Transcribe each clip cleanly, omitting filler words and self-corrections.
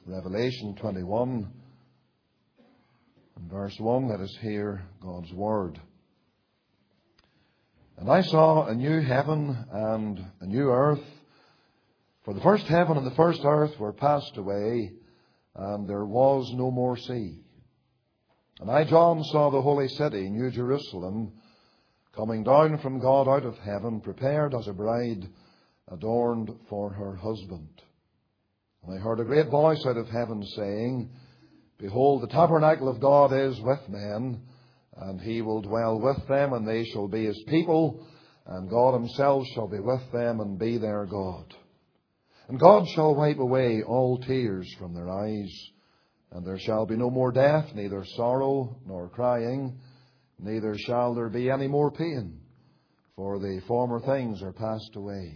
Revelation 21 and verse 1. Let us hear God's word. And I saw a new heaven and a new earth, for the first heaven and the first earth were passed away, and there was no more sea. And I, John, saw the holy city, New Jerusalem, coming down from God out of heaven, prepared as a bride adorned for her husband. And I heard a great voice out of heaven saying, Behold, the tabernacle of God is with men, and he will dwell with them, and they shall be his people, and God himself shall be with them and be their God. And God shall wipe away all tears from their eyes, and there shall be no more death, neither sorrow nor crying, neither shall there be any more pain, for the former things are passed away.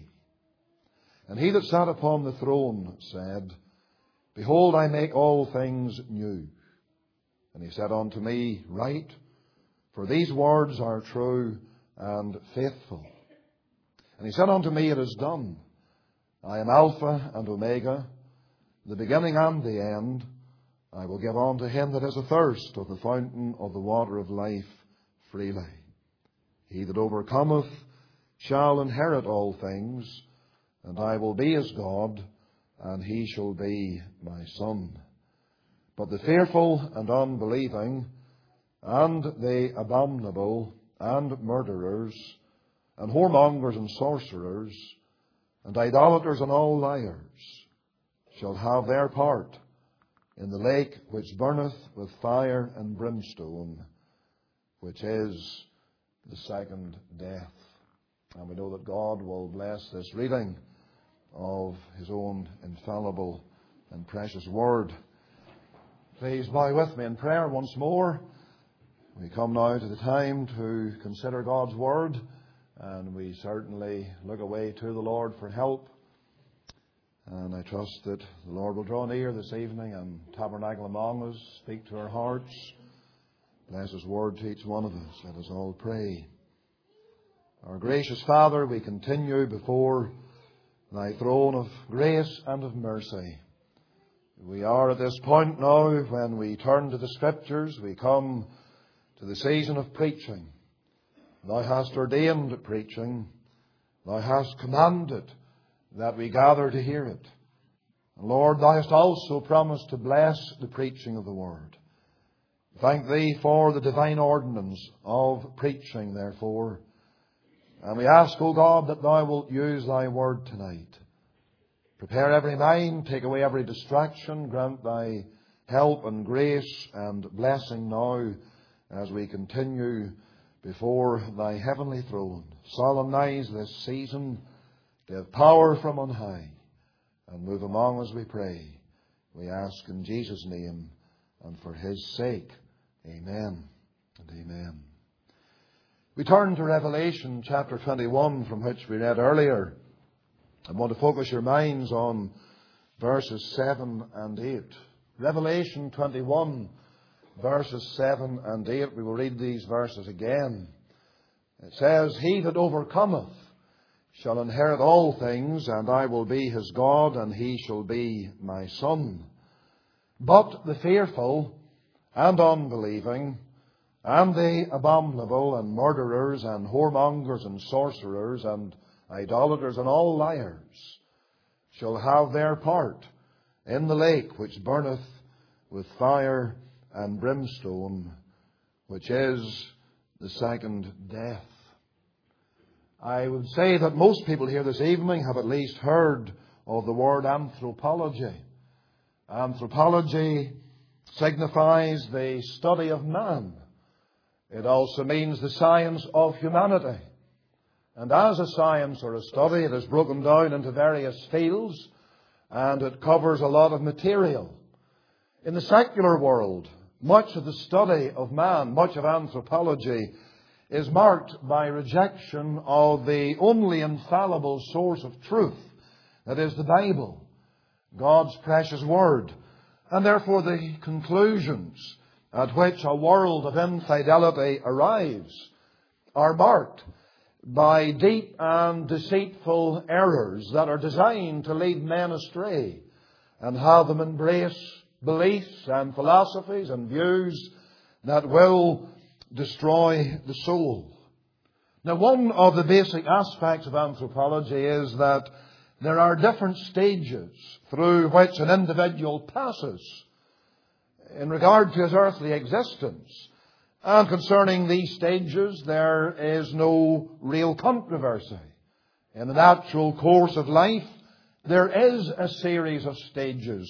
And he that sat upon the throne said, Behold, I make all things new. And he said unto me, Write, for these words are true and faithful. And he said unto me, It is done. I am Alpha and Omega, the beginning and the end. I will give unto him that is athirst of the fountain of the water of life freely. He that overcometh shall inherit all things, and I will be his God, and he shall be my son. But the fearful and unbelieving, and the abominable, and murderers, and whoremongers, and sorcerers, and idolaters, and all liars, shall have their part in the lake which burneth with fire and brimstone, which is the second death. And we know that God will bless this reading of his own infallible and precious word. Please bow with me in prayer once more. We come now to the time to consider God's word, and we certainly look away to the Lord for help. And I trust that the Lord will draw near this evening and tabernacle among us, speak to our hearts, bless his word to each one of us. Let us all pray. Our gracious Father, we continue before thy throne of grace and of mercy. We are at this point now when we turn to the Scriptures. We come to the season of preaching. Thou hast ordained preaching. Thou hast commanded that we gather to hear it. And Lord, thou hast also promised to bless the preaching of the word. Thank thee for the divine ordinance of preaching, therefore. And we ask, O God, that thou wilt use thy word tonight. Prepare every mind, take away every distraction, grant thy help and grace and blessing now as we continue before thy heavenly throne. Solemnize this season, give power from on high, and move among us, we pray. We ask in Jesus' name and for his sake. Amen and amen. We turn to Revelation chapter 21, from which we read earlier. I want to focus your minds on verses 7 and 8. Revelation 21, verses 7 and 8. We will read these verses again. It says, He that overcometh shall inherit all things, and I will be his God, and he shall be my son. But the fearful and unbelieving, and the abominable, and murderers, and whoremongers, and sorcerers, and idolaters, and all liars, shall have their part in the lake which burneth with fire and brimstone, which is the second death. I would say that most people here this evening have at least heard of the word anthropology. Anthropology signifies the study of man. It also means the science of humanity. And as a science or a study, it is broken down into various fields, and it covers a lot of material. In the secular world, much of the study of man, much of anthropology, is marked by rejection of the only infallible source of truth, that is the Bible, God's precious word. And therefore the conclusions at which a world of infidelity arrives are marked by deep and deceitful errors that are designed to lead men astray and have them embrace beliefs and philosophies and views that will destroy the soul. Now, one of the basic aspects of anthropology is that there are different stages through which an individual passes in regard to his earthly existence. And concerning these stages, there is no real controversy. In the natural course of life, there is a series of stages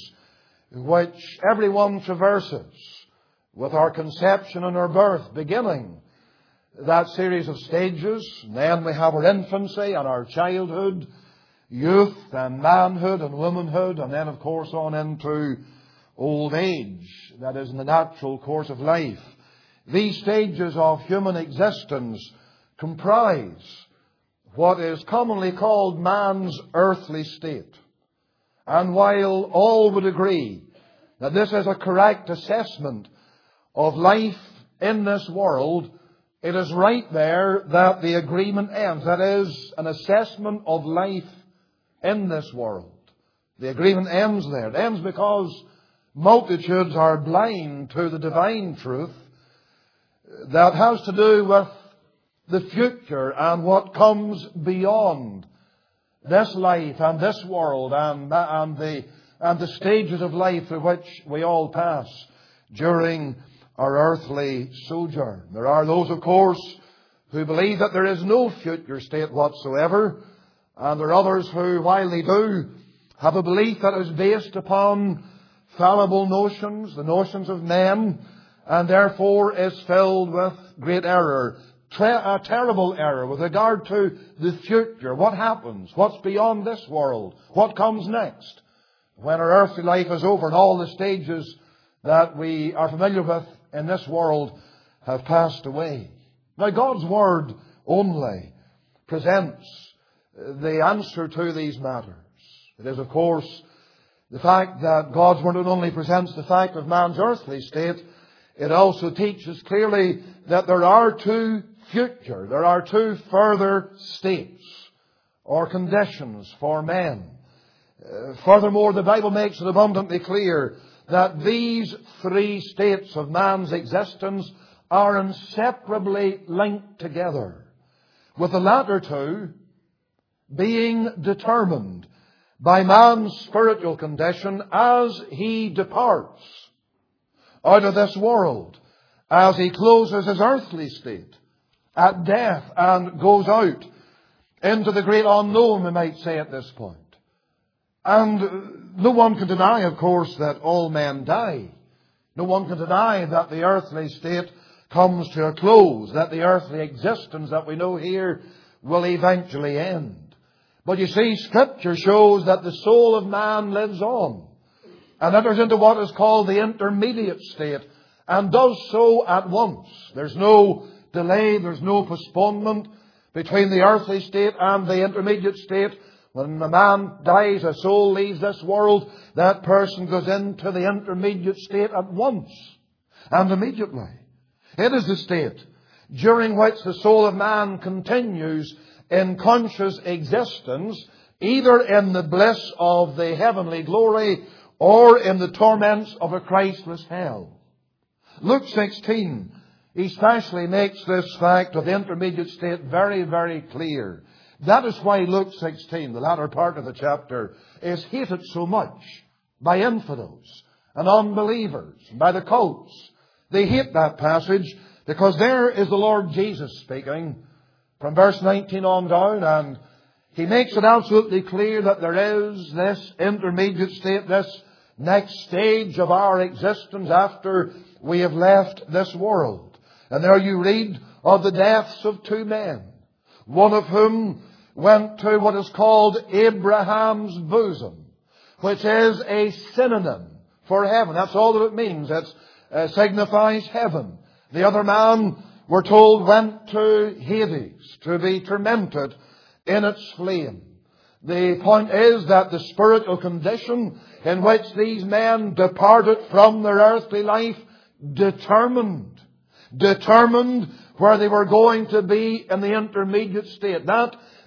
which everyone traverses with our conception and our birth beginning that series of stages. And then we have our infancy and our childhood, youth and manhood and womanhood, and then of course on into old age. That is in the natural course of life. These stages of human existence comprise what is commonly called man's earthly state. And while all would agree that this is a correct assessment of life in this world, it is right there that the agreement ends. That is, an assessment of life in this world. The agreement ends there. It ends because multitudes are blind to the divine truth that has to do with the future and what comes beyond this life and this world and the stages of life through which we all pass during our earthly sojourn. There are those, of course, who believe that there is no future state whatsoever, and there are others who, while they do, have a belief that is based upon fallible notions, the notions of men, and therefore is filled with great error, a terrible error with regard to the future. What happens? What's beyond this world? What comes next? When our earthly life is over and all the stages that we are familiar with in this world have passed away. Now, God's Word only presents the answer to these matters. It is, of course, the fact that God's Word not only presents the fact of man's earthly state, it also teaches clearly that there are two further states or conditions for men. Furthermore, the Bible makes it abundantly clear that these three states of man's existence are inseparably linked together, with the latter two being determined by man's spiritual condition as he departs out of this world, as he closes his earthly state at death and goes out into the great unknown, we might say at this point. And no one can deny, of course, that all men die. No one can deny that the earthly state comes to a close, that the earthly existence that we know here will eventually end. But you see, Scripture shows that the soul of man lives on and enters into what is called the intermediate state, and does so at once. There's no delay, there's no postponement between the earthly state and the intermediate state. When a man dies, a soul leaves this world, that person goes into the intermediate state at once and immediately. It is the state during which the soul of man continues in conscious existence, either in the bliss of the heavenly glory or in the torments of a Christless hell. Luke 16 especially makes this fact of the intermediate state very, very clear. That is why Luke 16, the latter part of the chapter, is hated so much by infidels and unbelievers, by the cults. They hate that passage because there is the Lord Jesus speaking from verse 19 on down, and He makes it absolutely clear that there is this intermediate state, this next stage of our existence after we have left this world. And there you read of the deaths of two men, one of whom went to what is called Abraham's bosom, which is a synonym for heaven. That's all that it means. It signifies heaven. The other man, we're told, went to Hades to be tormented in its flame. The point is that the spiritual condition in which these men departed from their earthly life determined where they were going to be in the intermediate state. That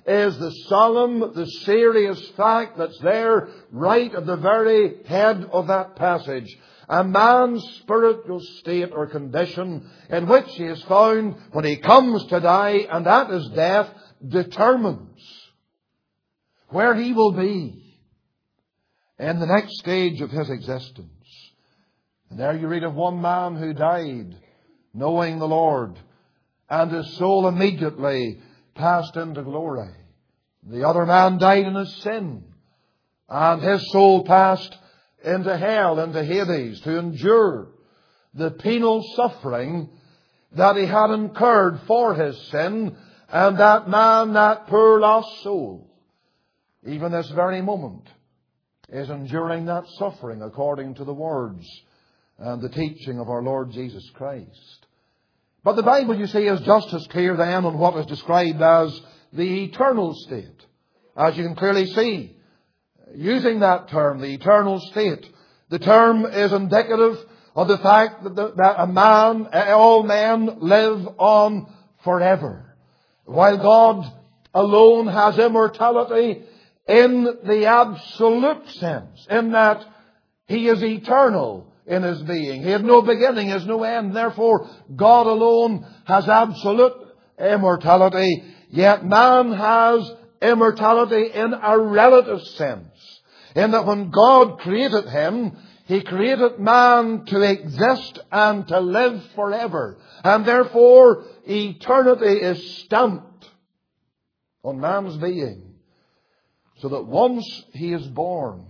is the solemn, the serious fact that's there right at the very head of that passage. A man's spiritual state or condition in which he is found when he comes to die, and that is death, determines where he will be in the next stage of his existence. And there you read of one man who died knowing the Lord, and his soul immediately passed into glory. The other man died in his sin, and his soul passed into hell, into Hades, to endure the penal suffering that he had incurred for his sin. And that man, that poor lost soul, even this very moment, is enduring that suffering according to the words and the teaching of our Lord Jesus Christ. But the Bible, you see, is just as clear then on what is described as the eternal state. As you can clearly see, using that term, the eternal state, the term is indicative of the fact that all men live on forever. While God alone has immortality in the absolute sense, in that He is eternal in His being. He had no beginning, He has no end. Therefore, God alone has absolute immortality. Yet man has immortality in a relative sense, in that when God created him, He created man to exist and to live forever. And therefore, eternity is stamped on man's being, so that once he is born,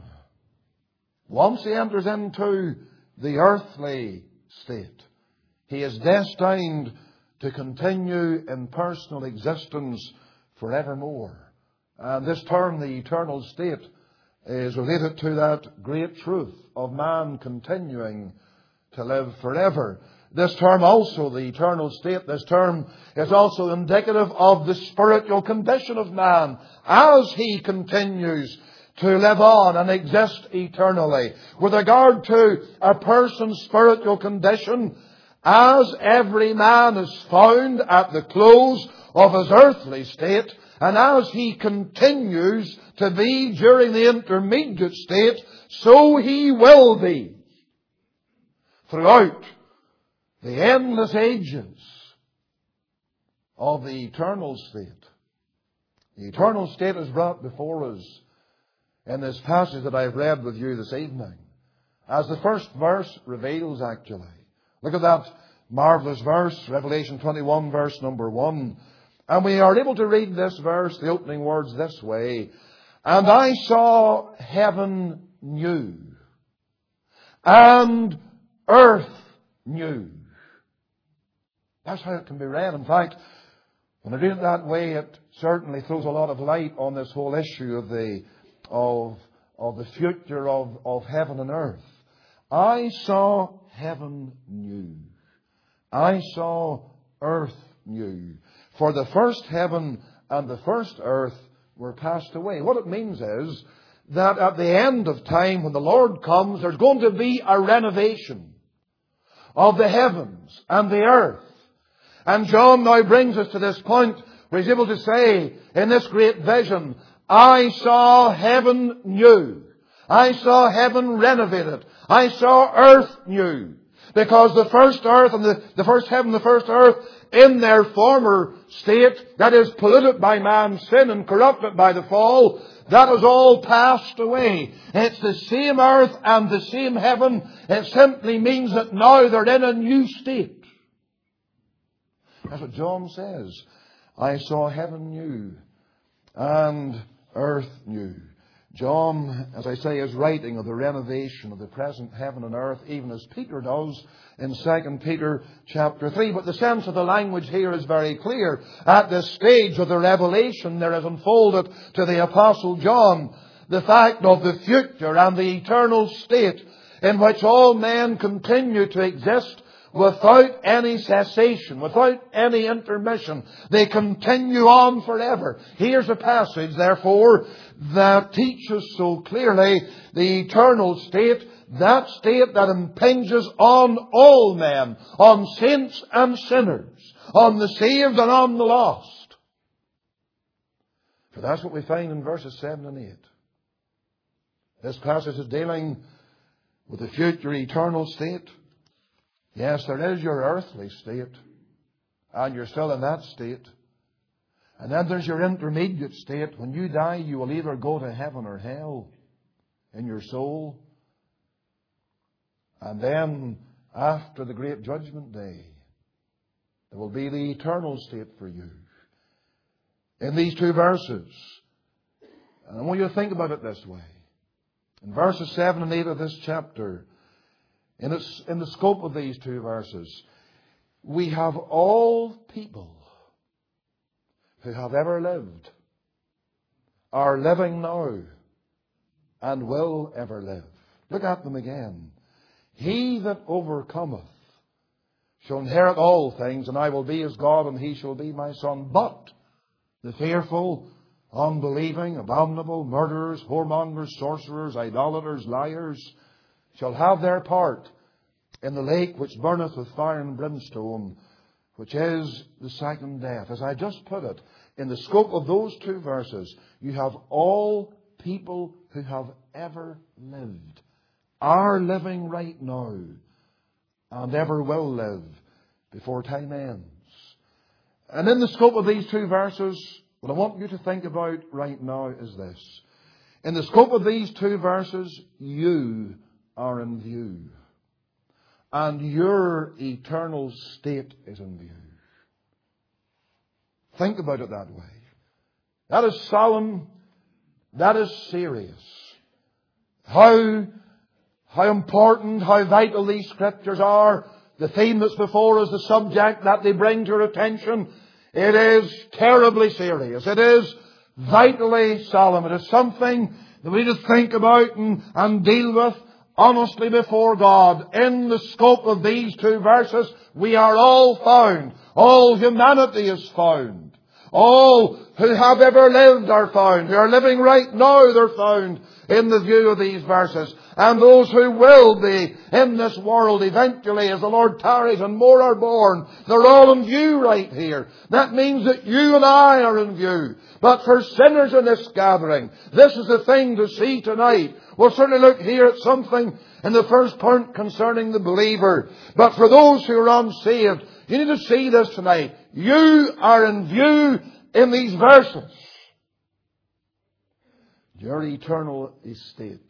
once he enters into the earthly state, he is destined to continue in personal existence forevermore. And this term, the eternal state, is related to that great truth of man continuing to live forever. This term also, the eternal state, this term is also indicative of the spiritual condition of man as he continues to live on and exist eternally. With regard to a person's spiritual condition, as every man is found at the close of his earthly state, and as he continues to be during the intermediate state, so he will be throughout the endless ages of the eternal state. The eternal state is brought before us in this passage that I've read with you this evening, as the first verse reveals actually. Look at that marvelous verse, Revelation 21, verse number 1. And we are able to read this verse, the opening words, this way. And I saw heaven new, and earth new. That's how it can be read. In fact, when I read it that way, it certainly throws a lot of light on this whole issue of the future of heaven and earth. I saw heaven new. I saw earth new. For the first heaven and the first earth were passed away. What it means is that at the end of time, when the Lord comes, there's going to be a renovation of the heavens and the earth. And John now brings us to this point where he's able to say in this great vision, I saw heaven new. I saw heaven renovated. I saw earth new. Because the first earth and the first heaven, the first earth, in their former state, that is polluted by man's sin and corrupted by the fall, that has all passed away. It's the same earth and the same heaven. It simply means that now they're in a new state. That's what John says. I saw heaven new and earth new. John, as I say, is writing of the renovation of the present heaven and earth, even as Peter does in 2 Peter chapter 3. But the sense of the language here is very clear. At this stage of the revelation, there is unfolded to the Apostle John the fact of the future and the eternal state in which all men continue to exist without any cessation, without any intermission. They continue on forever. Here's a passage, therefore, that teaches so clearly the eternal state, that state that impinges on all men, on saints and sinners, on the saved and on the lost. For that's what we find in verses 7 and 8. This passage is dealing with the future eternal state. Yes, there is your earthly state, and you're still in that state. And then there's your intermediate state. When you die, you will either go to heaven or hell in your soul. And then, after the great judgment day, there will be the eternal state for you. In these two verses, and I want you to think about it this way. In verses 7 and 8 of this chapter, in the scope of these two verses, we have all people who have ever lived, are living now, and will ever live. Look at them again. He that overcometh shall inherit all things, and I will be his God, and he shall be my son. But the fearful, unbelieving, abominable, murderers, whoremongers, sorcerers, idolaters, liars, shall have their part in the lake which burneth with fire and brimstone, which is the second death. As I just put it, in the scope of those two verses, you have all people who have ever lived, are living right now, and ever will live before time ends. And in the scope of these two verses, what I want you to think about right now is this. In the scope of these two verses, you are in view. And your eternal state is in view. Think about it that way. That is solemn. That is serious. How important, how vital these scriptures are. The theme that's before us, the subject that they bring to your attention. It is terribly serious. It is vitally solemn. It is something that we need to think about and deal with honestly before God. In the scope of these two verses, we are all found. All humanity is found. All who have ever lived are found. Who are living right now, they're found in the view of these verses. And those who will be in this world eventually as the Lord tarries and more are born, they're all in view right here. That means that you and I are in view. But for sinners in this gathering, this is the thing to see tonight. We'll certainly look here at something in the first point concerning the believer. But for those who are unsaved, you need to see this tonight. You are in view in these verses. Your eternal estate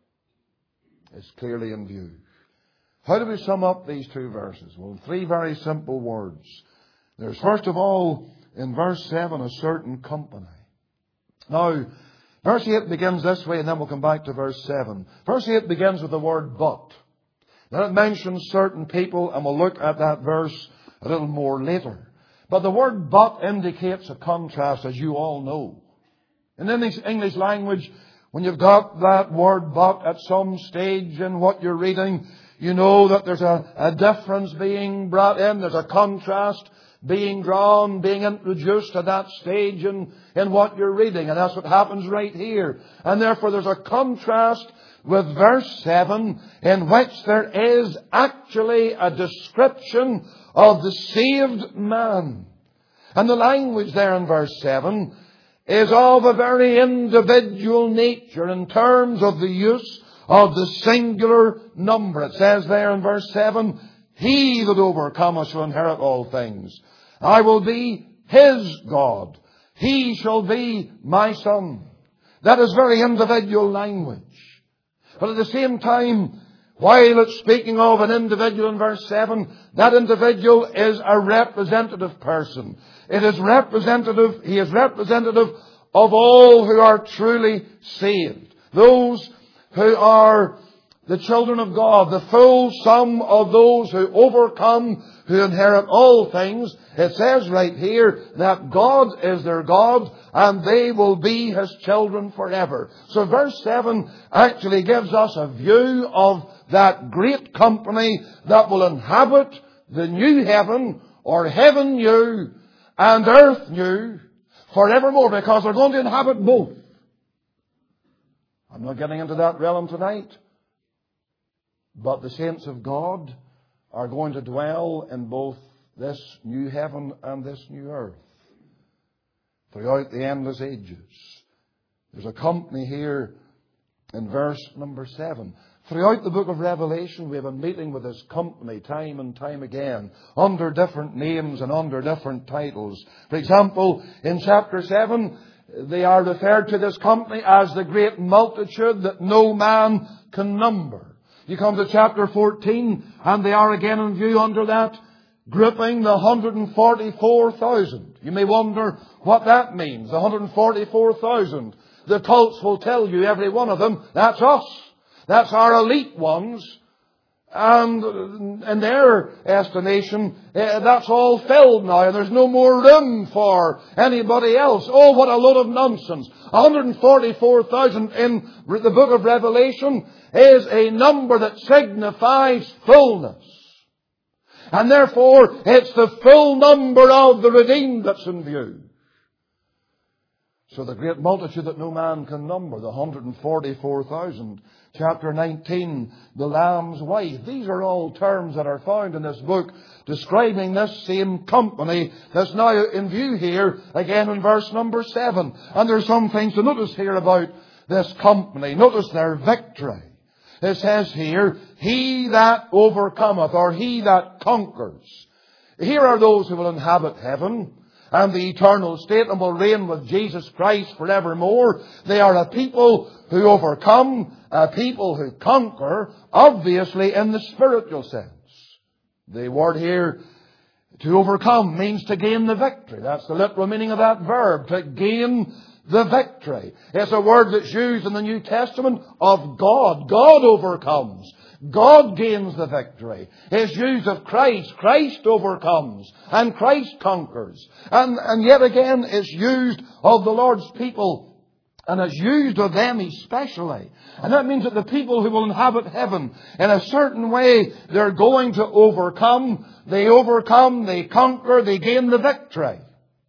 is clearly in view. How do we sum up these two verses? Well, three very simple words. There's first of all, in verse 7, a certain company. Now, verse 8 begins this way, and then we'll come back to verse 7. Verse 8 begins with the word but. Then it mentions certain people, and we'll look at that verse a little more later. But the word but indicates a contrast, as you all know. And in the English language, when you've got that word but at some stage in what you're reading, you know that there's a difference being brought in. There's a contrast being drawn, being introduced at that stage in what you're reading. And that's what happens right here. And therefore there's a contrast with verse 7 in which there is actually a description of the saved man. And the language there in verse 7 is of a very individual nature in terms of the use of the singular number. It says there in verse 7, he that overcometh shall inherit all things. I will be his God. He shall be my son. That is very individual language. But at the same time, while it's speaking of an individual in verse 7, that individual is a representative person. It is representative, he is representative of all who are truly saved. Those who are the children of God, the full sum of those who overcome, who inherit all things. It says right here that God is their God and they will be his children forever. So verse 7 actually gives us a view of that great company that will inhabit the new heaven, or heaven new and earth new, forevermore, because they're going to inhabit both. I'm not getting into that realm tonight. But the saints of God are going to dwell in both this new heaven and this new earth. throughout the endless ages. There's a company here in verse number 7. Throughout the book of Revelation, we have been meeting with this company time and time again, under different names and under different titles. For example, in chapter 7, they are referred to this company as the great multitude that no man can number. You come to chapter 14, and they are again in view under that grouping, the 144,000. You may wonder what that means, the 144,000. The cults will tell you, every one of them, that's us. That's our elite ones. And in their estimation, that's all filled now, and there's no more room for anybody else. Oh, what a load of nonsense. 144,000 in the book of Revelation is a number that signifies fullness. And therefore, it's the full number of the redeemed that's in view. So the great multitude that no man can number, the 144,000. Chapter 19, the Lamb's wife. These are all terms that are found in this book describing this same company that's now in view here, again in verse number 7. And there's some things to notice here about this company. Notice their victory. It says here, he that overcometh, or he that conquers. Here are those who will inhabit heaven and the eternal state and will reign with Jesus Christ forevermore. They are a people who overcome, a people who conquer, obviously in the spiritual sense. The word here, to overcome, means to gain the victory. That's the literal meaning of that verb, to gain the victory. It's a word that's used in the New Testament of God. God overcomes. God gains the victory. It's used of Christ. Christ overcomes. And Christ conquers. And yet again, it's used of the Lord's people. And it's used of them especially. And that means that the people who will inhabit heaven, in a certain way, they're going to overcome. They overcome, they conquer, they gain the victory.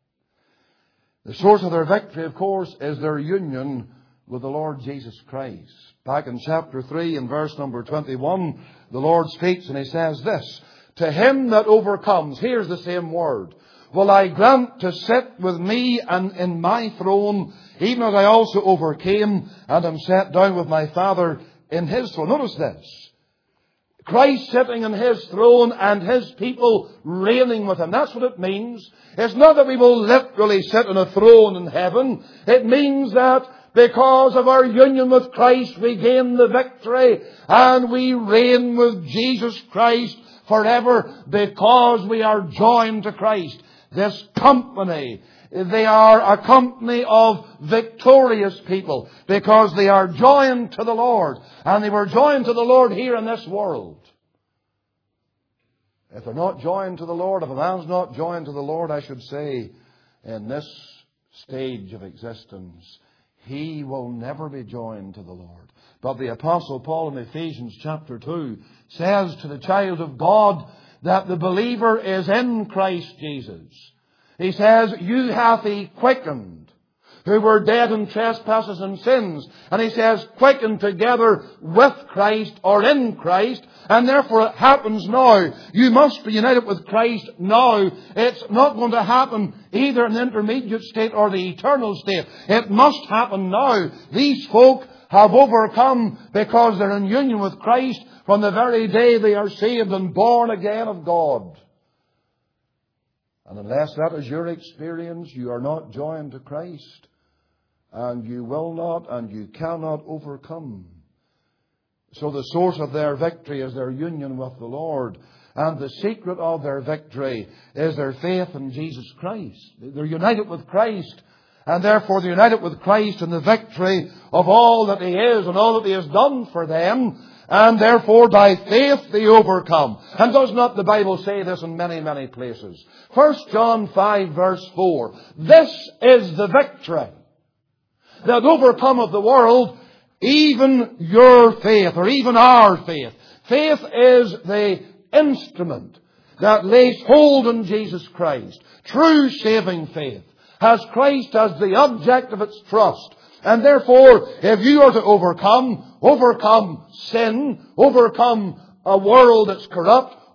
The source of their victory, of course, is their union with the Lord Jesus Christ. Back in chapter 3 and verse number 21, the Lord speaks and He says this, to him that overcomes, here's the same word, will I grant to sit with me and in my throne, even as I also overcame and am set down with my Father in His throne. Notice this. Christ sitting in His throne and His people reigning with Him. That's what it means. It's not that we will literally sit on a throne in heaven. It means that because of our union with Christ, we gain the victory and we reign with Jesus Christ forever because we are joined to Christ. This company, they are a company of victorious people because they are joined to the Lord. And they were joined to the Lord here in this world. If they're not joined to the Lord, if a man's not joined to the Lord, I should say, in this stage of existence, he will never be joined to the Lord. But the Apostle Paul in Ephesians chapter 2 says to the child of God that the believer is in Christ Jesus. He says, you hath He quickened, who were dead in trespasses and sins. And He says, quickened together with Christ or in Christ. And therefore it happens now. You must be united with Christ now. It's not going to happen either in the intermediate state or the eternal state. It must happen now. These folk have overcome because they're in union with Christ from the very day they are saved and born again of God. And unless that is your experience, you are not joined to Christ. And you will not and you cannot overcome. So the source of their victory is their union with the Lord. And the secret of their victory is their faith in Jesus Christ. They're united with Christ. And therefore they're united with Christ in the victory of all that He is and all that He has done for them. And therefore by faith they overcome. And does not the Bible say this in many, many places? 1 John 5 verse 4. This is the victory that overcometh the world, even your faith, or even our faith. Faith is the instrument that lays hold on Jesus Christ. True saving faith has Christ as the object of its trust. And therefore, if you are to overcome sin, overcome a world that's corrupt,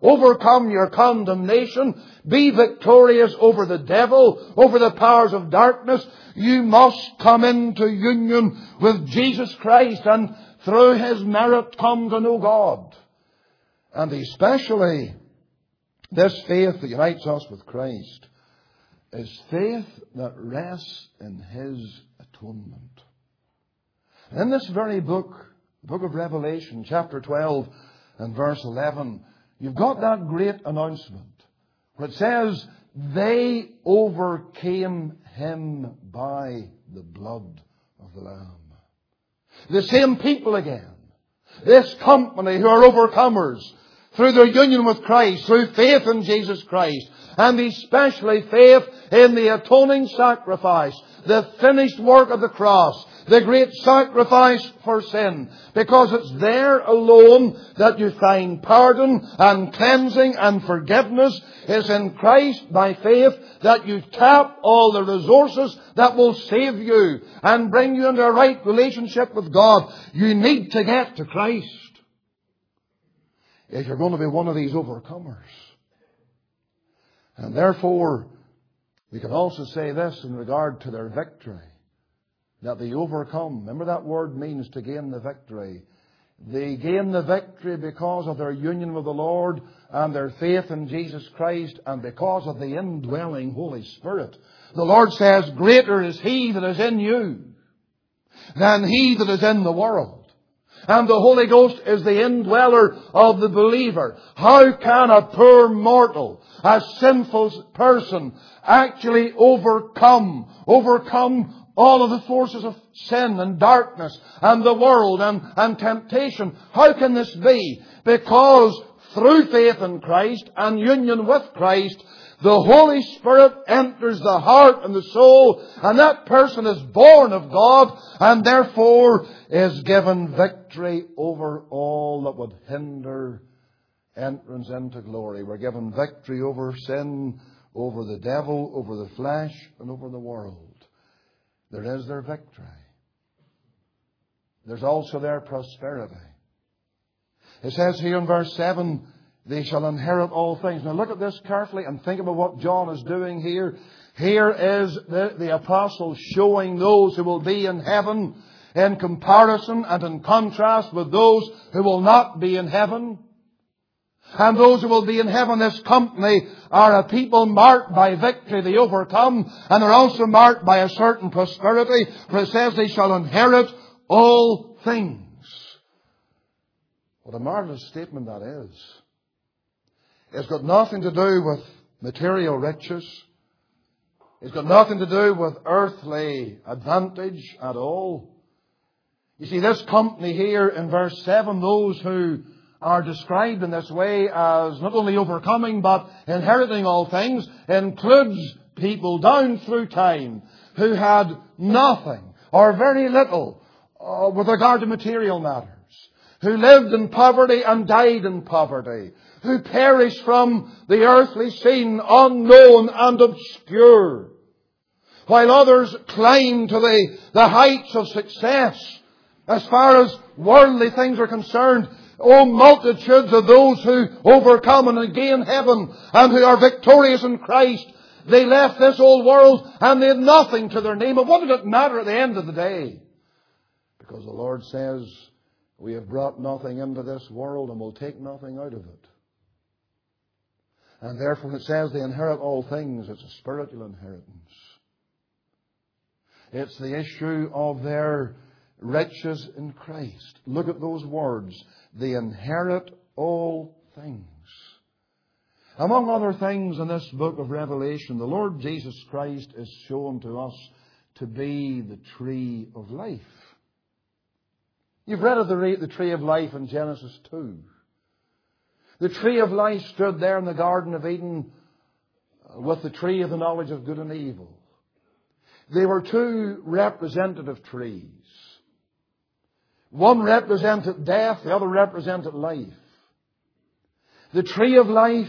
overcome your condemnation, be victorious over the devil, over the powers of darkness, you must come into union with Jesus Christ and through His merit come to know God. And especially this faith that unites us with Christ is faith that rests in His atonement. In this very book, the book of Revelation, chapter 12 and verse 11, you've got that great announcement where it says, they overcame Him by the blood of the Lamb. The same people again. This company who are overcomers through their union with Christ, through faith in Jesus Christ, and especially faith in the atoning sacrifice, the finished work of the cross, the great sacrifice for sin. Because it's there alone that you find pardon and cleansing and forgiveness. It's in Christ by faith that you tap all the resources that will save you and bring you into a right relationship with God. You need to get to Christ if you're going to be one of these overcomers. And therefore, we can also say this in regard to their victory. That they overcome. Remember, that word means to gain the victory. They gain the victory because of their union with the Lord and their faith in Jesus Christ and because of the indwelling Holy Spirit. The Lord says, greater is He that is in you than he that is in the world. And the Holy Ghost is the indweller of the believer. How can a poor mortal, a sinful person, actually overcome all of the forces of sin and darkness and the world and temptation? How can this be? Because through faith in Christ and union with Christ, the Holy Spirit enters the heart and the soul, and that person is born of God and therefore is given victory over all that would hinder entrance into glory. We're given victory over sin, over the devil, over the flesh, and over the world. There is their victory. There's also their prosperity. It says here in verse 7, they shall inherit all things. Now look at this carefully and think about what John is doing here. Here is the apostle showing those who will be in heaven in comparison and in contrast with those who will not be in heaven. And those who will be in heaven, this company, are a people marked by victory, they overcome, and they're also marked by a certain prosperity, for it says they shall inherit all things. What a marvelous statement that is. It's got nothing to do with material riches. It's got nothing to do with earthly advantage at all. You see, this company here in verse 7, those who are described in this way as not only overcoming but inheriting all things, includes people down through time who had nothing or very little with regard to material matters, who lived in poverty and died in poverty, who perished from the earthly scene unknown and obscure, while others climbed to the heights of success as far as worldly things are concerned. Oh, multitudes of those who overcome and gain heaven and who are victorious in Christ. They left this old world and they had nothing to their name. But what did it matter at the end of the day? Because the Lord says, we have brought nothing into this world and will take nothing out of it. And therefore it says they inherit all things. It's a spiritual inheritance. It's the issue of their riches in Christ. Look at those words. They inherit all things. Among other things in this book of Revelation, the Lord Jesus Christ is shown to us to be the tree of life. You've read of the tree of life in Genesis 2. The tree of life stood there in the Garden of Eden with the tree of the knowledge of good and evil. They were two representative trees. One represented death, the other represented life. The tree of life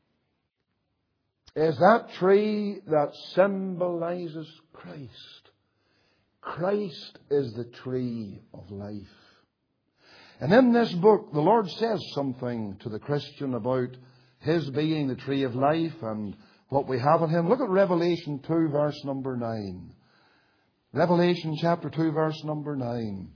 is that tree that symbolizes Christ. Christ is the tree of life. And in this book, the Lord says something to the Christian about His being the tree of life and what we have in Him. Look at Revelation 2 verse number 9. Revelation chapter 2 verse number 9.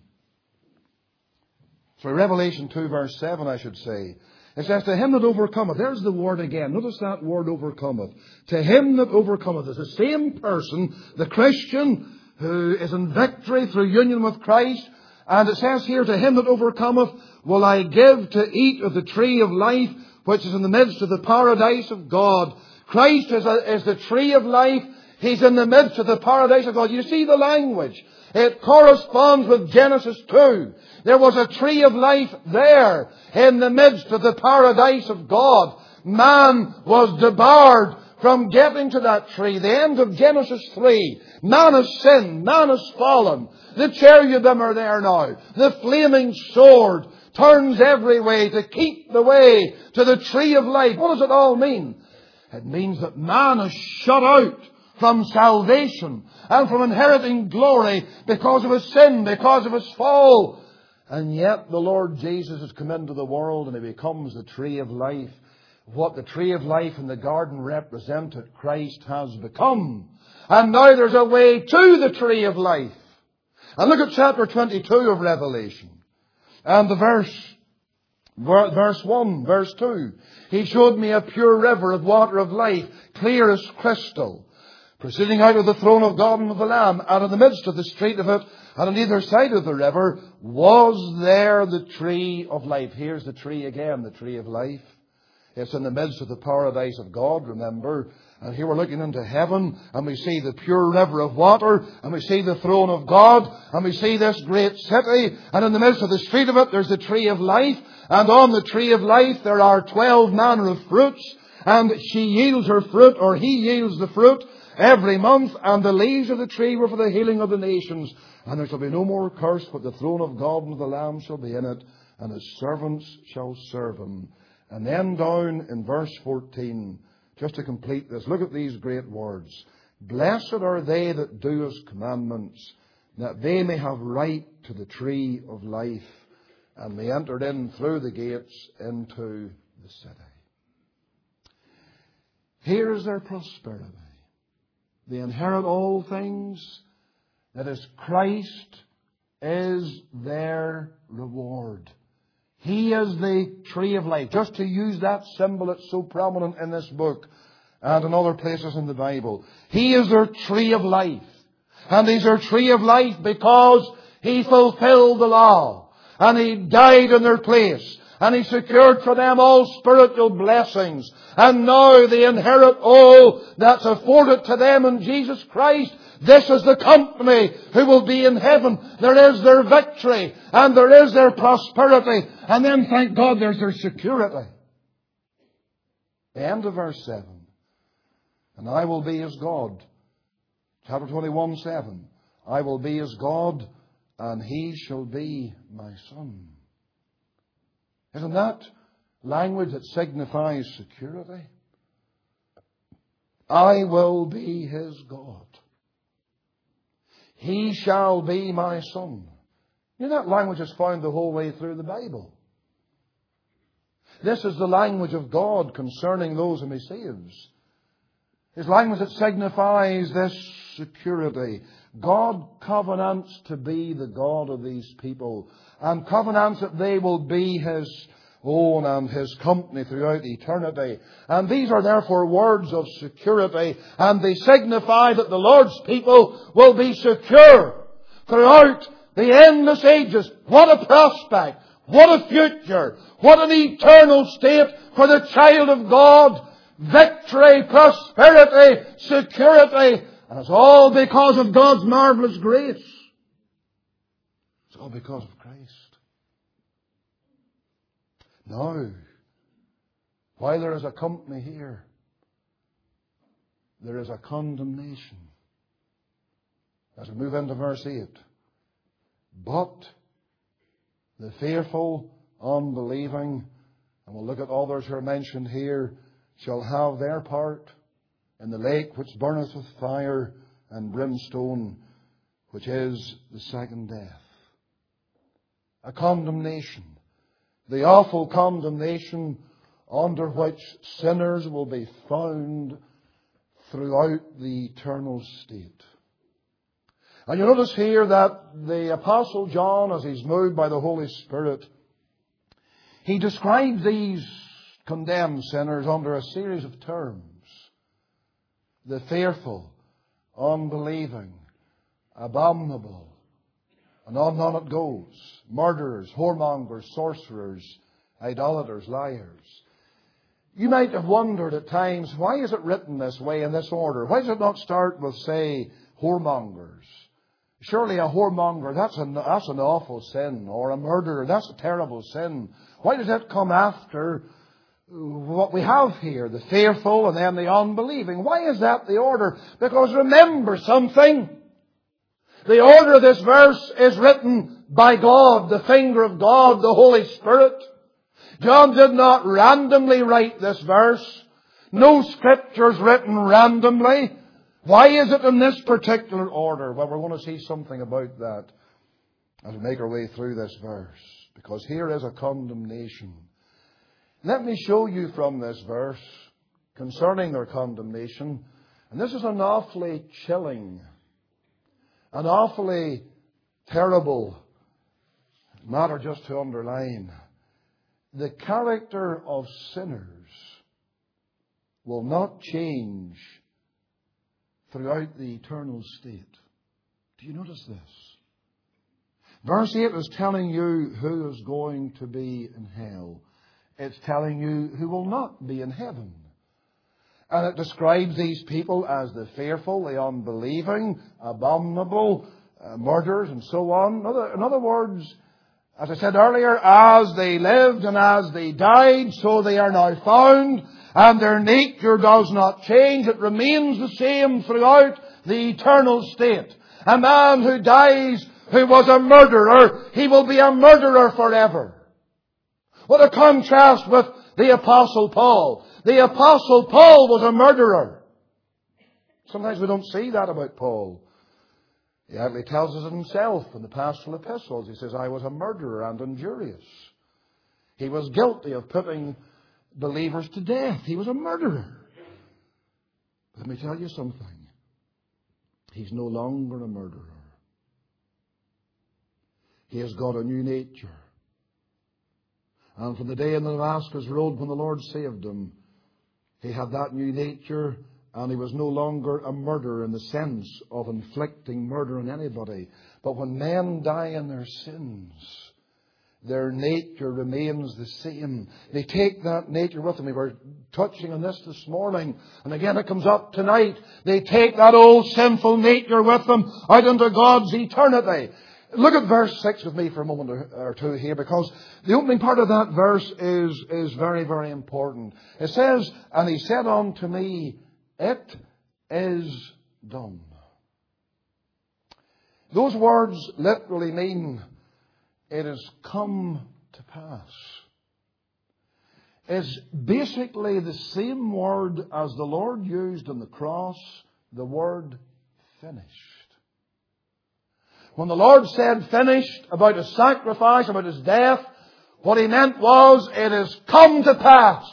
Sorry, Revelation 2 verse 7 I should say. It says, to him that overcometh. There's the word again. Notice that word overcometh. To him that overcometh is the same person, the Christian, who is in victory through union with Christ. And it says here, to him that overcometh will I give to eat of the tree of life, which is in the midst of the paradise of God. Christ is the tree of life. He's in the midst of the paradise of God. You see the language. It corresponds with Genesis 2. There was a tree of life there in the midst of the paradise of God. Man was debarred from getting to that tree. The end of Genesis 3. Man has sinned. Man has fallen. The cherubim are there now. The flaming sword turns every way to keep the way to the tree of life. What does it all mean? It means that man is shut out from salvation and from inheriting glory because of his sin, because of his fall. And yet the Lord Jesus has come into the world and He becomes the tree of life. What the tree of life in the garden represented, Christ has become. And now there's a way to the tree of life. And look at chapter 22 of Revelation. And the verse 1, verse 2. He showed me a pure river of water of life, clear as crystal, proceeding out of the throne of God and of the Lamb, and in the midst of the street of it, and on either side of the river, was there the tree of life. Here's the tree again, the tree of life. It's in the midst of the paradise of God, remember. And here we're looking into heaven, and we see the pure river of water, and we see the throne of God, and we see this great city, and in the midst of the street of it, there's the tree of life, and on the tree of life there are 12 manner of fruits, and she yields her fruit, or he yields the fruit, every month, and the leaves of the tree were for the healing of the nations. And there shall be no more curse, but the throne of God and of the Lamb shall be in it, and His servants shall serve Him. And then down in verse 14, just to complete this, look at these great words. Blessed are they that do His commandments, that they may have right to the tree of life, and be entered in through the gates into the city. Here is their prosperity. They inherit all things. That is, Christ is their reward. He is the tree of life. Just to use that symbol, it's so prominent in this book and in other places in the Bible. He is their tree of life. And He's their tree of life because He fulfilled the law. And He died in their place. And He secured for them all spiritual blessings. And now they inherit all that's afforded to them in Jesus Christ. This is the company who will be in heaven. There is their victory and there is their prosperity. And then, thank God, there's their security. The end of verse 7. And I will be His God. Chapter 21, 7. I will be His God and He shall be my son. Isn't that language that signifies security? I will be His God. He shall be my son. You know, that language is found the whole way through the Bible. This is the language of God concerning those whom He saves. It's language that signifies this security. God covenants to be the God of these people, and covenants that they will be His own and His company throughout eternity. And these are therefore words of security, and they signify that the Lord's people will be secure throughout the endless ages. What a prospect! What a future! What an eternal state for the child of God! Victory, prosperity, security. And it's all because of God's marvelous grace. It's all because of Christ. Now, while there is a company here, there is a condemnation. As we move into verse 8. But the fearful, unbelieving, and we'll look at others who are mentioned here, shall have their part in the lake which burneth with fire and brimstone, which is the second death. A condemnation. The awful condemnation under which sinners will be found throughout the eternal state. And you notice here that the Apostle John, as he's moved by the Holy Spirit, he describes these condemned sinners under a series of terms. The fearful, unbelieving, abominable, and on it goes. Murderers, whoremongers, sorcerers, idolaters, liars. You might have wondered at times, why is it written this way in this order? Why does it not start with, say, whoremongers? Surely a whoremonger, that's an awful sin. Or a murderer, that's a terrible sin. Why does that come after what we have here? The fearful and then the unbelieving. Why is that the order? Because remember something. The order of this verse is written by God, the finger of God, the Holy Spirit. John did not randomly write this verse. No scripture is written randomly. Why is it in this particular order? Well, we're going to see something about that as we make our way through this verse. Because here is a condemnation. Let me show you from this verse concerning their condemnation. And this is an awfully chilling, an awfully terrible matter just to underline. The character of sinners will not change throughout the eternal state. Do you notice this? Verse 8 is telling you who is going to be in hell. It's telling you who will not be in heaven. And it describes these people as the fearful, the unbelieving, abominable, murderers and so on. In other words, as I said earlier, as they lived and as they died, so they are now found. And their nature does not change. It remains the same throughout the eternal state. A man who dies who was a murderer, he will be a murderer forever. What a contrast with the Apostle Paul. The Apostle Paul was a murderer. Sometimes we don't see that about Paul. He actually tells us it himself in the pastoral epistles. He says, I was a murderer and injurious. He was guilty of putting believers to death. He was a murderer. Let me tell you something. He's no longer a murderer. He has got a new nature. And from the day in the Damascus road when the Lord saved him, he had that new nature, and he was no longer a murderer in the sense of inflicting murder on anybody. But when men die in their sins, their nature remains the same. They take that nature with them. We were touching on this morning. And again it comes up tonight. They take that old sinful nature with them out into God's eternity. Look at verse 6 with me for a moment or two here, because the opening part of that verse is very, very important. It says, and he said unto me, it is done. Those words literally mean it has come to pass. It's basically the same word as the Lord used on the cross, the word finished. When the Lord said finished about His sacrifice, about His death, what He meant was, it has come to pass.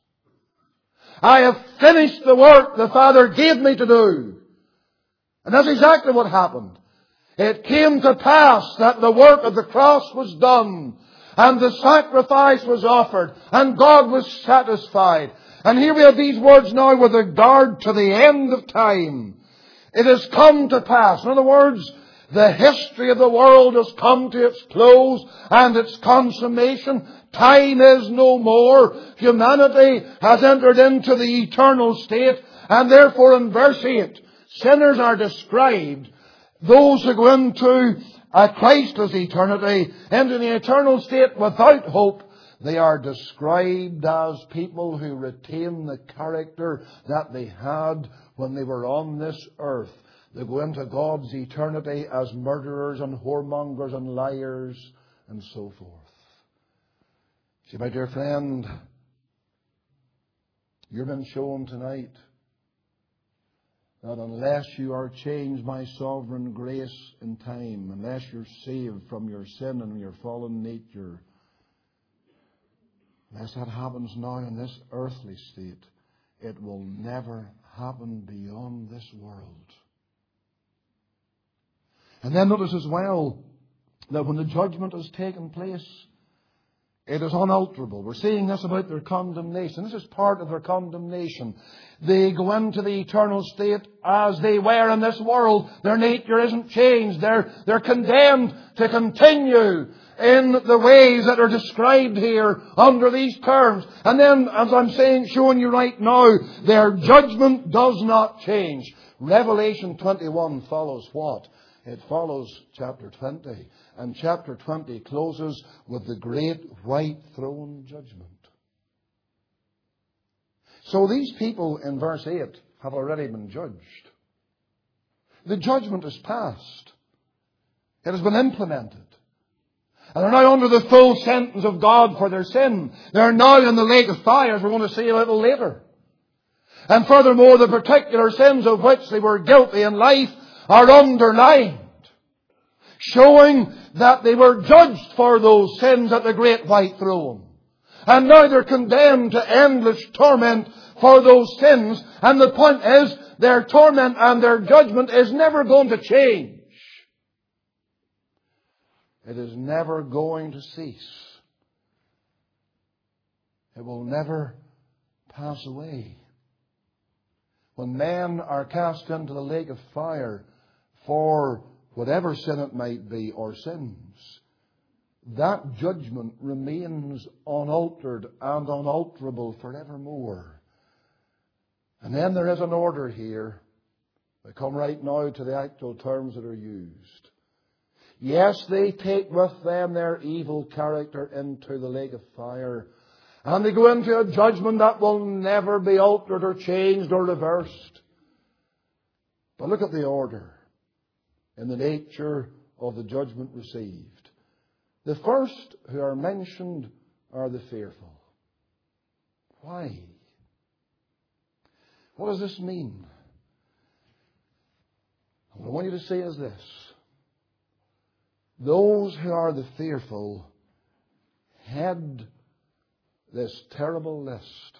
I have finished the work the Father gave me to do. And that's exactly what happened. It came to pass that the work of the cross was done, and the sacrifice was offered, and God was satisfied. And here we have these words now with regard to the end of time. It has come to pass. In other words, the history of the world has come to its close and its consummation. Time is no more. Humanity has entered into the eternal state, and therefore in verse 8, sinners are described. Those who go into a Christless eternity, into the eternal state without hope, they are described as people who retain the character that they had when they were on this earth. They go into God's eternity as murderers and whoremongers and liars and so forth. See, my dear friend, you've been shown tonight that unless you are changed by sovereign grace in time, unless you're saved from your sin and your fallen nature, Unless that happens now in this earthly state, it will never happen beyond this world. And then notice as well that when the judgment has taken place, it is unalterable. We're seeing this about their condemnation. This is part of their condemnation. They go into the eternal state as they were in this world. Their nature isn't changed. They're condemned to continue in the ways that are described here under these terms. And then, as I'm saying, showing you right now, their judgment does not change. Revelation 21 follows what? It follows chapter 20. And chapter 20 closes with the great white throne judgment. So these people in verse 8 have already been judged. The judgment is passed. It has been implemented. And they're now under the full sentence of God for their sin. They're now in the lake of fire, as we're going to see a little later. And furthermore, the particular sins of which they were guilty in life are underlined, showing that they were judged for those sins at the great white throne. And now they're condemned to endless torment for those sins. And the point is, their torment and their judgment is never going to change. It is never going to cease. It will never pass away. When men are cast into the lake of fire for whatever sin it might be or sins, that judgment remains unaltered and unalterable forevermore. And then there is an order here. We come right now to the actual terms that are used. Yes, they take with them their evil character into the lake of fire. And they go into a judgment that will never be altered or changed or reversed. But look at the order in the nature of the judgment received. The first who are mentioned are the fearful. Why? What does this mean? What I want you to see is this. Those who are the fearful had this terrible list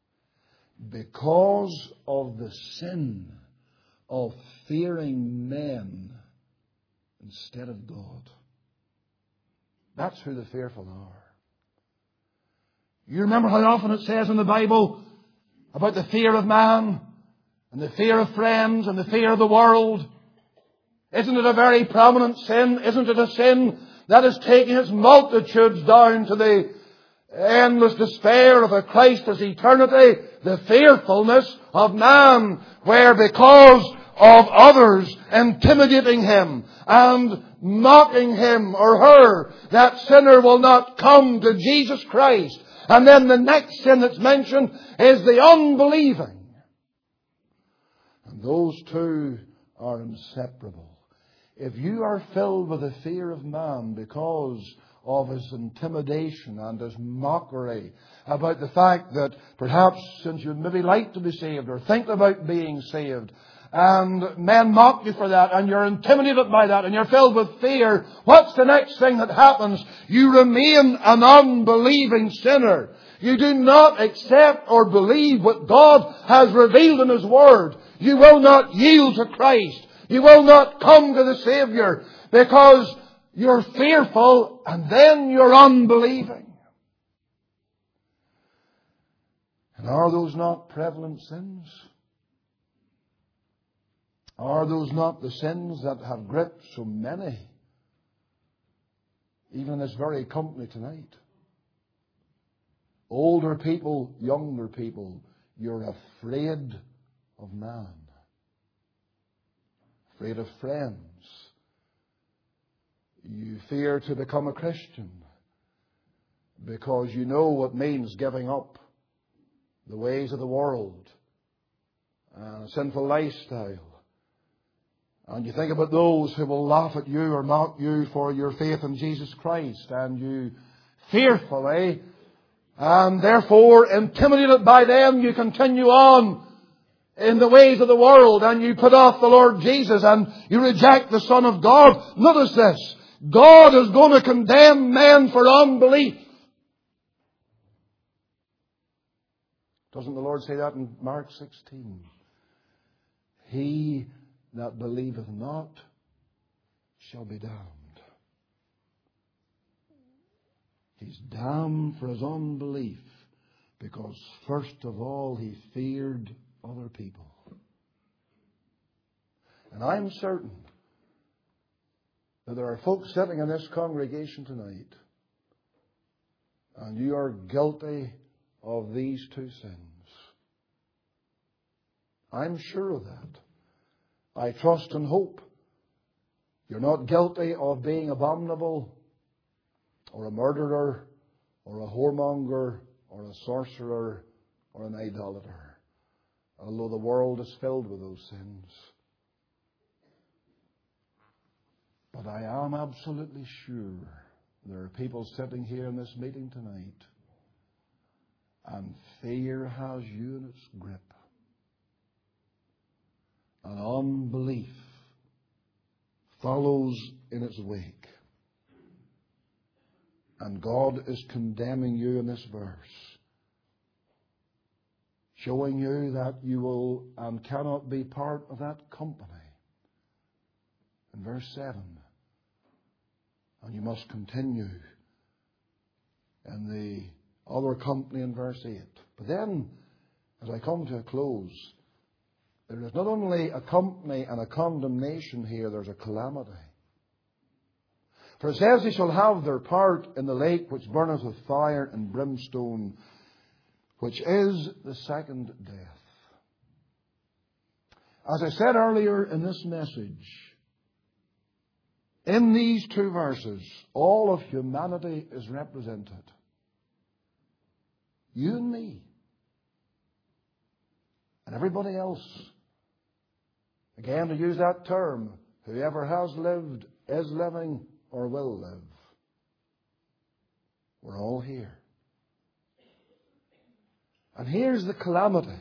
because of the sin of fearing men instead of God. That's who the fearful are. You remember how often it says in the Bible about the fear of man and the fear of friends and the fear of the world? Isn't it a very prominent sin? Isn't it a sin that is taking its multitudes down to the endless despair of a Christless eternity? The fearfulness of man, where because of others intimidating him and mocking him or her, that sinner will not come to Jesus Christ. And then the next sin that's mentioned is the unbelieving. And those two are inseparable. If you are filled with the fear of man because of his intimidation and his mockery about the fact that perhaps since you'd maybe like to be saved or think about being saved, and men mock you for that, and you're intimidated by that, and you're filled with fear, what's the next thing that happens? You remain an unbelieving sinner. You do not accept or believe what God has revealed in His Word. You will not yield to Christ. You will not come to the Savior because you're fearful and then you're unbelieving. And are those not prevalent sins? Are those not the sins that have gripped so many, even in this very company tonight? Older people, younger people, you're afraid of man. Afraid of friends. You fear to become a Christian because you know what means giving up the ways of the world and a sinful lifestyle. And you think about those who will laugh at you or mock you for your faith in Jesus Christ, and you fearfully and therefore intimidated by them, you continue on in the ways of the world, and you put off the Lord Jesus and you reject the Son of God. Notice this. God is going to condemn men for unbelief. Doesn't the Lord say that in Mark 16? He that believeth not shall be damned. He's damned for his unbelief because first of all he feared other people. And I'm certain that there are folks sitting in this congregation tonight and you are guilty of these two sins. I'm sure of that. I trust and hope you're not guilty of being abominable or a murderer or a whoremonger or a sorcerer or an idolater, although the world is filled with those sins. But I am absolutely sure there are people sitting here in this meeting tonight and fear has you in its grip. And unbelief follows in its wake. And God is condemning you in this verse, showing you that you will and cannot be part of that company. In verse 7, and you must continue in the other company in verse 8. But then, as I come to a close, there is not only a company and a condemnation here, there's a calamity. For it says, they shall have their part in the lake which burneth with fire and brimstone, which is the second death. As I said earlier in this message, in these two verses, all of humanity is represented. You and me. And everybody else. Again, to use that term, whoever has lived, is living, or will live. We're all here. And here's the calamity.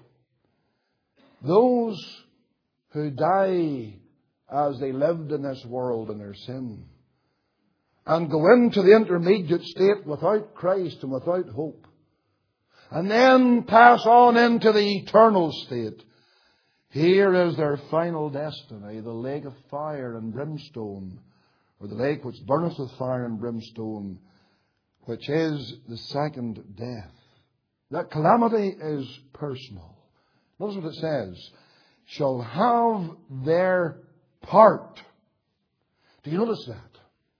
Those who die as they lived in this world in their sin and go into the intermediate state without Christ and without hope, and then pass on into the eternal state. Here is their final destiny, the lake of fire and brimstone, or the lake which burneth with fire and brimstone, which is the second death. That calamity is personal. Notice what it says. Shall have their part. Do you notice that?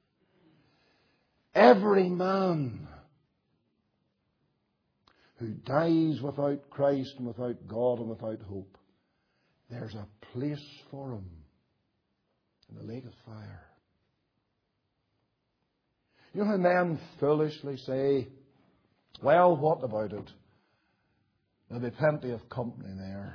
Every man who dies without Christ and without God and without hope, there's a place for him in the lake of fire. You know how men foolishly say, well, what about it? There'll be plenty of company there.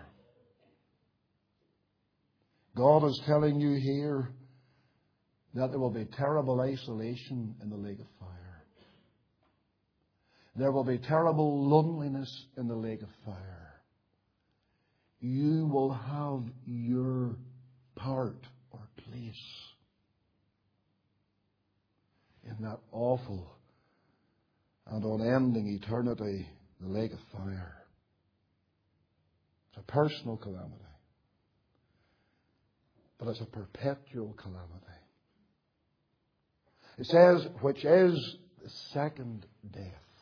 God is telling you here that there will be terrible isolation in the lake of fire. There will be terrible loneliness in the lake of fire. You will have your part or place in that awful and unending eternity, the lake of fire. It's a personal calamity. But it's a perpetual calamity. It says, which is the second death.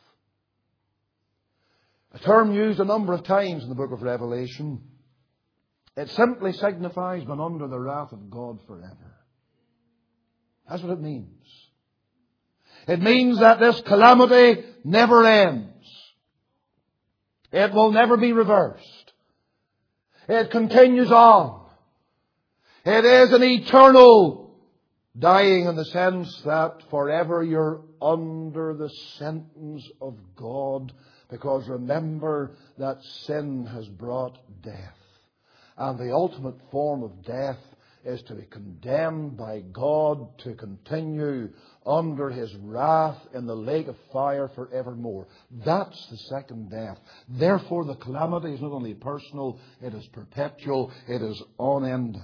A term used a number of times in the book of Revelation. It simply signifies being under the wrath of God forever. That's what it means. It means that this calamity never ends. It will never be reversed. It continues on. It is an eternal dying in the sense that forever you're under the sentence of God, because remember that sin has brought death. And the ultimate form of death is to be condemned by God to continue under His wrath in the lake of fire forevermore. That's the second death. Therefore, the calamity is not only personal, it is perpetual, it is unending.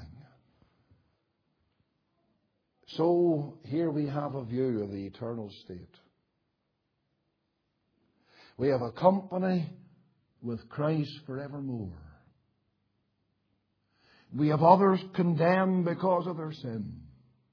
So, here we have a view of the eternal state. We have a company with Christ forevermore. We have others condemned because of their sin.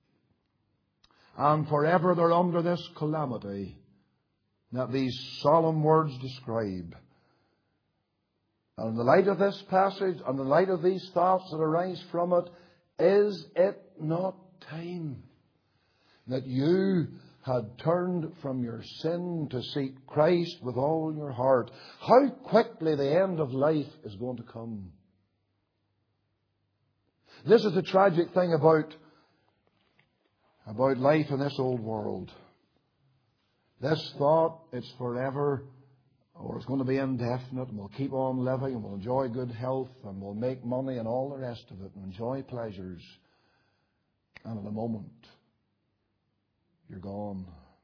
And forever they're under this calamity that these solemn words describe. And in the light of this passage, and in the light of these thoughts that arise from it, is it not time that you had turned from your sin to seek Christ with all your heart? How quickly the end of life is going to come. This is the tragic thing about life in this old world. This thought, it's forever, or it's going to be indefinite, and we'll keep on living, and we'll enjoy good health, and we'll make money and all the rest of it, and enjoy pleasures. And in a moment, you're gone.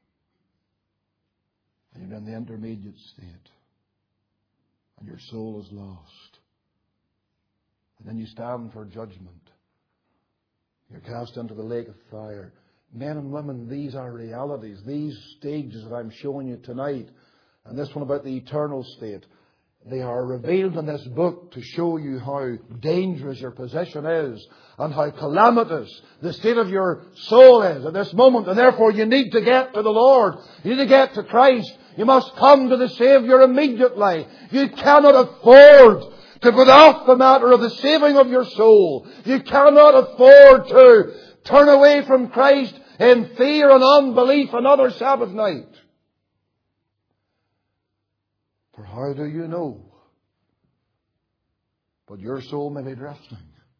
And you're in the intermediate state. And your soul is lost. And then you stand for judgment. You're cast into the lake of fire. Men and women, these are realities. These stages that I'm showing you tonight, and this one about the eternal state, they are revealed in this book to show you how dangerous your position is and how calamitous the state of your soul is at this moment. And therefore you need to get to the Lord. You need to get to Christ. You must come to the Saviour immediately. You cannot afford to put off the matter of the saving of your soul. You cannot afford to turn away from Christ in fear and unbelief another Sabbath night. For how do you know? But your soul may be drifting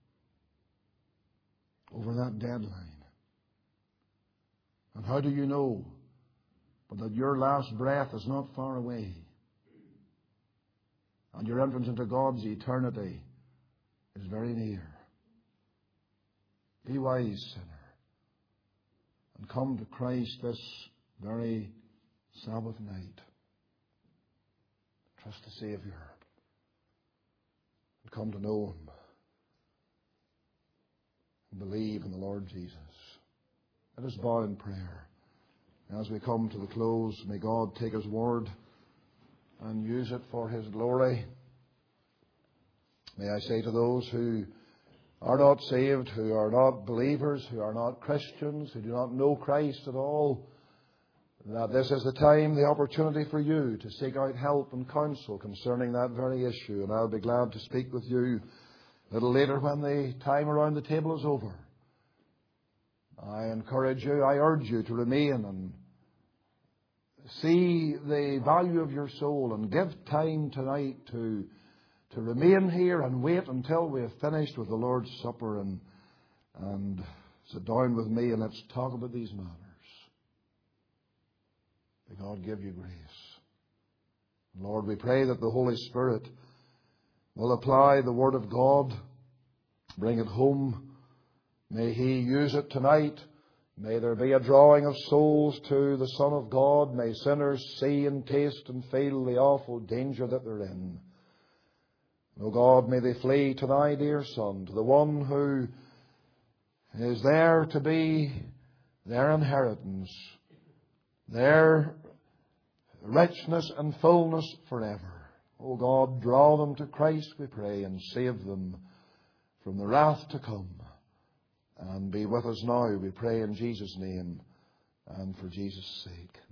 over that deadline. And how do you know? But that your last breath is not far away. And your entrance into God's eternity is very near. Be wise, sinner. And come to Christ this very Sabbath night. Trust the Saviour. And come to know Him. And believe in the Lord Jesus. Let us bow in prayer. As we come to the close, may God take His word and use it for His glory. May I say to those who are not saved, who are not believers, who are not Christians, who do not know Christ at all, that this is the time, the opportunity for you to seek out help and counsel concerning that very issue. And I'll be glad to speak with you a little later when the time around the table is over. I encourage you, I urge you to remain and see the value of your soul and give time tonight to remain here and wait until we have finished with the Lord's Supper and sit down with me and let's talk about these matters. May God give you grace. Lord, we pray that the Holy Spirit will apply the Word of God, bring it home. May He use it tonight. May there be a drawing of souls to the Son of God. May sinners see and taste and feel the awful danger that they're in. O God, may they flee to Thy dear Son, to the one who is there to be their inheritance, their richness and fullness forever. O God, draw them to Christ, we pray, and save them from the wrath to come. And be with us now, we pray in Jesus' name and for Jesus' sake.